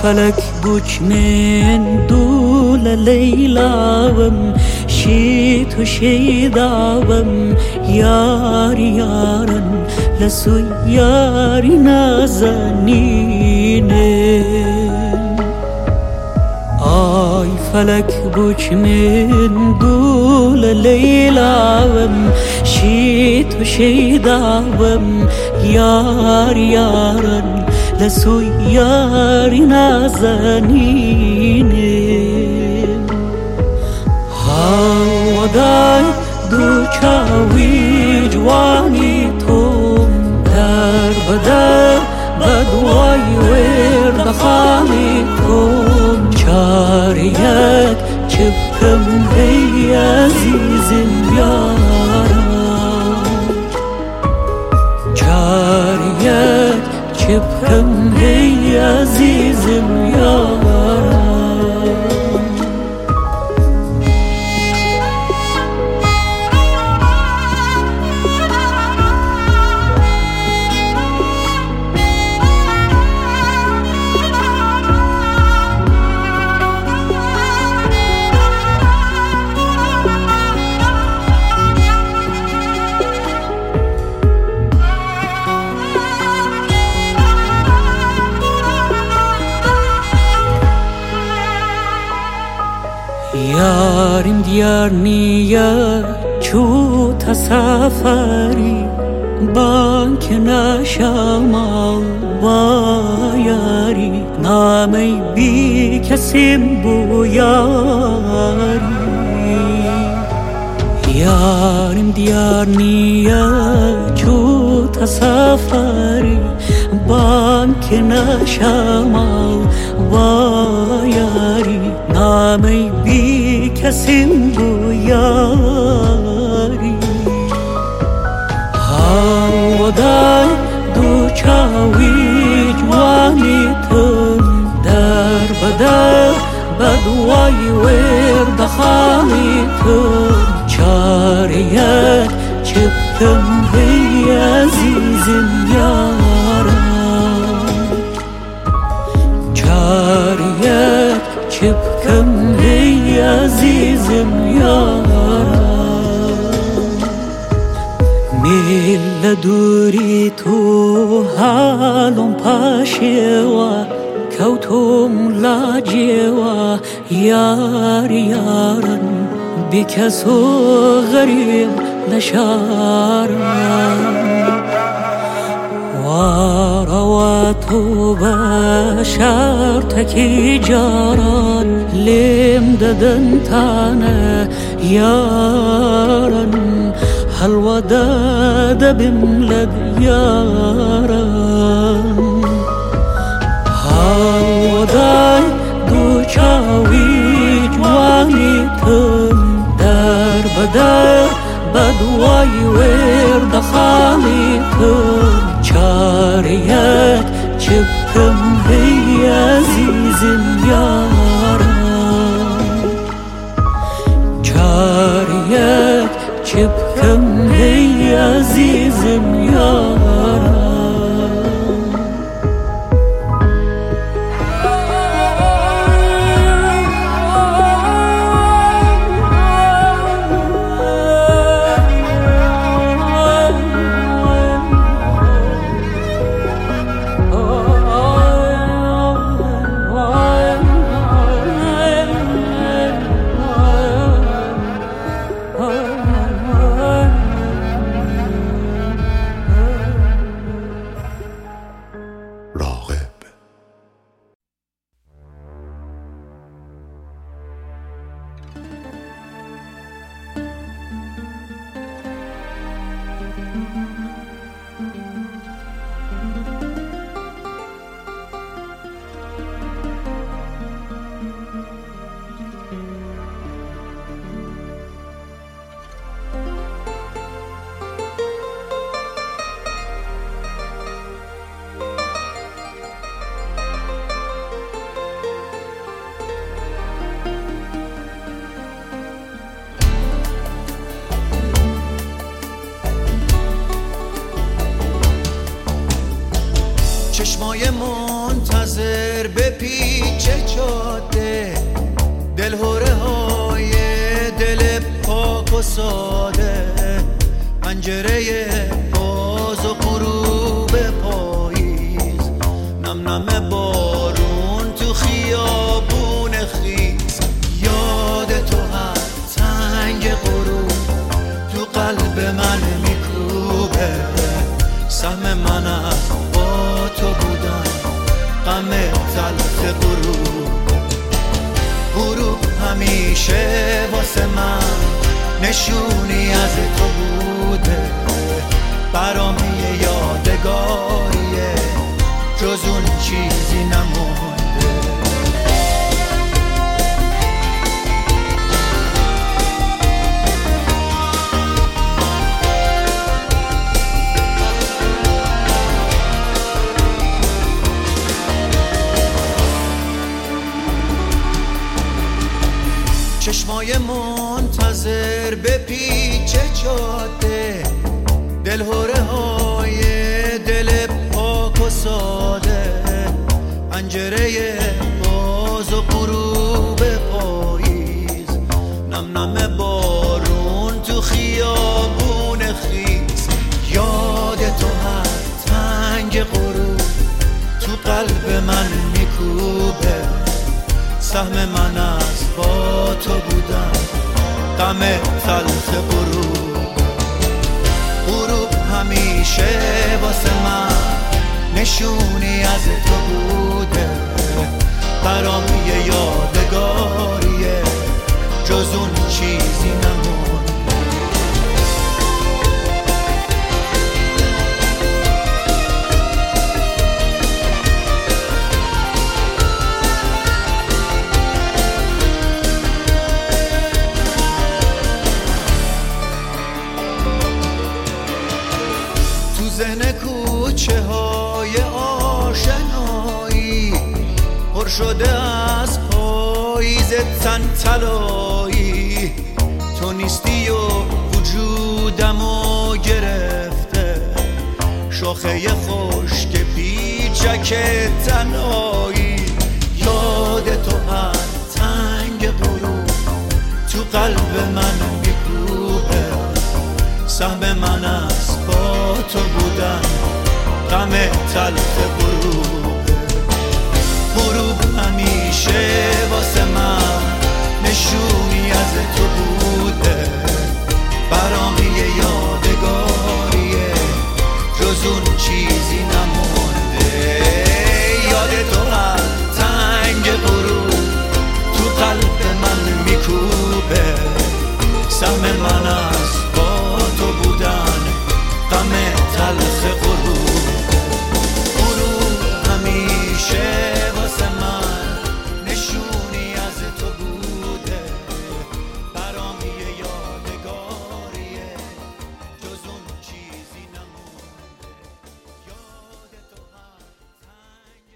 فلك بوش من دول ليلاوم شيت وشيداوم ياري يارن لسو ياري نازنينم آي فلك بوش من دول ليلاوم شيت وشيداوم ياري يارن لسو ياري نازنينم هاوداي دوچاوي جواني توم در بدر بدواي ورد خاني توم چاريك چبكم هي عزيزم يارم چاريك چبكم هي عزيزم يارم يارم ديار نيا شو تسافري بانك نشامل وياري نامي بيك سمبو ياري يارم ديار نيا شو تسافري بانك نشامل وياري نامي بيك سمبو ياري هاوداي دوچاوي جواني تم در بدر بدواي ورد خاني تم چاريك چبكم هي عزيزم يارم چاريك چبكم هي عزيزم يارم ميل دوري تو حالم پاشوا كوتم لاجوا يار يارن بكسو غريب نشارن ورواتو بشارتكي جاران لم ددن تانا يارن هالوداد بملد يارن هالوداي دوچاوي جواني تم در بدر بدواي ورد خاني تم چاريك چبكم هي عزيزم يارم چاريك چبكم هي عزيزم يارم پیچ جاده، دلهوره های دل پاک و ساده، پنجره باز و غروب پاییز، نم نم بارون تو خیابون خیز. یاد تو هر تنگ غروب تو قلب من میکوبه، سهم من از با تو بودن، غم تلخ غروب همیشه واسه من نشونی از تو بوده، برام یه یادگاریه، جز اون چیزی نمونده. چشمای منتظر به پیچ جاده، دلهوره های دل پاک و ساده، پنجره باز و غروب پاییز، نم نم بارون تو خیابون خیز. یاد تو هر تنگ غروب تو قلب من میکوبه، سهم من از با تو بودن، غم تلخ غروب همیشه واسه من نشونی از تو بوده، برام یه یادگاریه، جز اون چیزی نمونده. ذهن کوچه های آشنایی پر شده از پاییز تن طلایی، تو نیستی و وجودمو گرفته، شاخه خشک پیچک تنهایی. یاد تو هر تنگ غروب تو قلب من میکوبه، سهم من از با تو بودن، غم تلخ غروب همیشه واسه من نشونی از تو بوده، برام یه یادگاریه، جز اون چیزی نمونده. یاد تو هر تنگ غروب تو قلب من میکوبه، سهم من از با تو بودن، غم تلخ غروب همیشه واسه من نشونی از تو بوده، برام یه یادگاریه، جز اون چیزی نمونده. یاد تو هر تنگ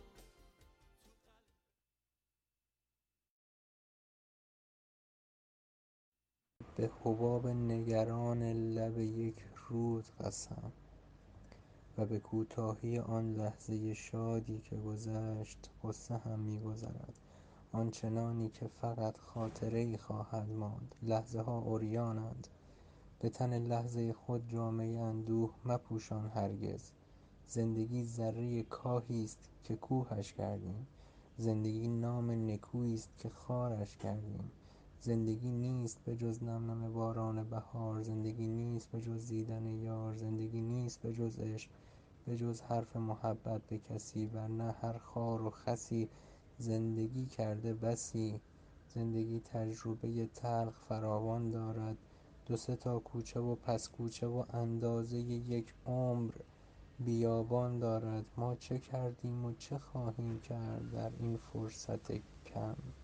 به حباب نگران لب یک رود قسم، و به کوتاهی آن لحظه شادی که گذشت غصه هم می‌گذرد، آنچنانی که فقط خاطره‌ای خواهد ماند. لحظه ها عریانند، به تن لحظه خود جامه اندوه مپوشان هرگز. زندگی ذره کاهی است که کوهش کردیم، زندگی نام نکویی است که خارش کردیم. زندگی نیست به جز نم نم باران بهار، زندگی نیست به جز دیدن یار، زندگی نیست به جز عشق، به جز حرف محبت به کسی، ورنه هر خار و خسی زندگی کرده بسی. زندگی تجربه تلخ فراوان دارد، دو سه تا کوچه و پس کوچه و اندازه یک عمر بیابان دارد. ما چه کردیم و چه خواهیم کرد در این فرصت کم؟